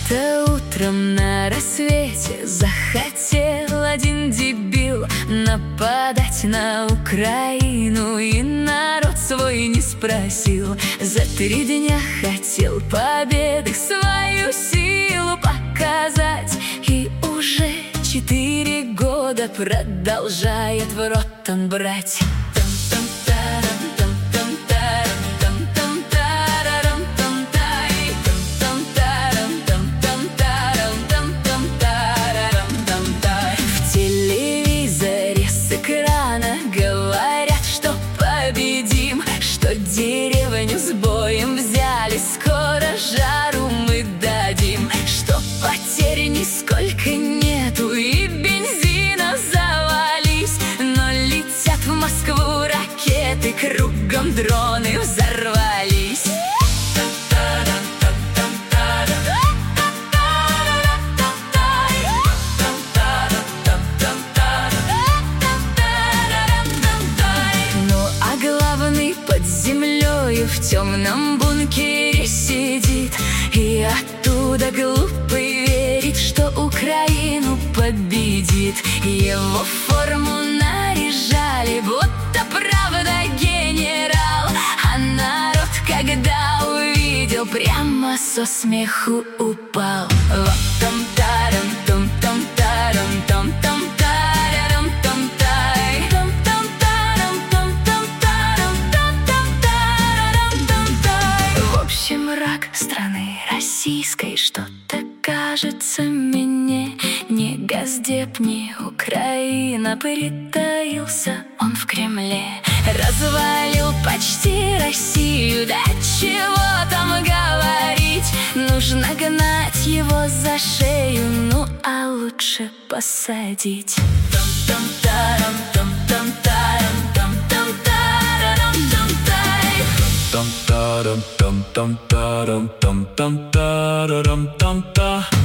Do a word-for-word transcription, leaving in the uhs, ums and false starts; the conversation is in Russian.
Как-то утром на рассвете захотел один дебил нападать на Украину, и народ свой не спросил. За три дня хотел победы свою силу показать, и уже четыре года продолжает в рот он брать. В телевизоре с экрана говорят, что победим, что деревню с боем взяли, скоро жару мы дадим, что потерь нисколько нету и бензина завались. Но летят в Москву ракеты, кругом дроны взорвались. Под землею в темном бункере сидит, и оттуда глупый верит, что Украину победит. Его форму наряжали, будто правда генерал, а народ, когда увидел, прямо со смеху упал. Вот там тарам том том тарам том том тарам том тай том том тарам том том тарам том том тарам том тай. В общем, враг страны российской, что-то кажется мне, не Госдеп, не Украина, притаился он в Кремле. Развалил почти Россию, да чего там говорить, нужно гнать его за шею, ну а лучше посадить. Том-том-тарам, том-том-тарам, том-том-тарам, том-тай. Том-тарам, том-том-тарам, том-том-тарам, том-та.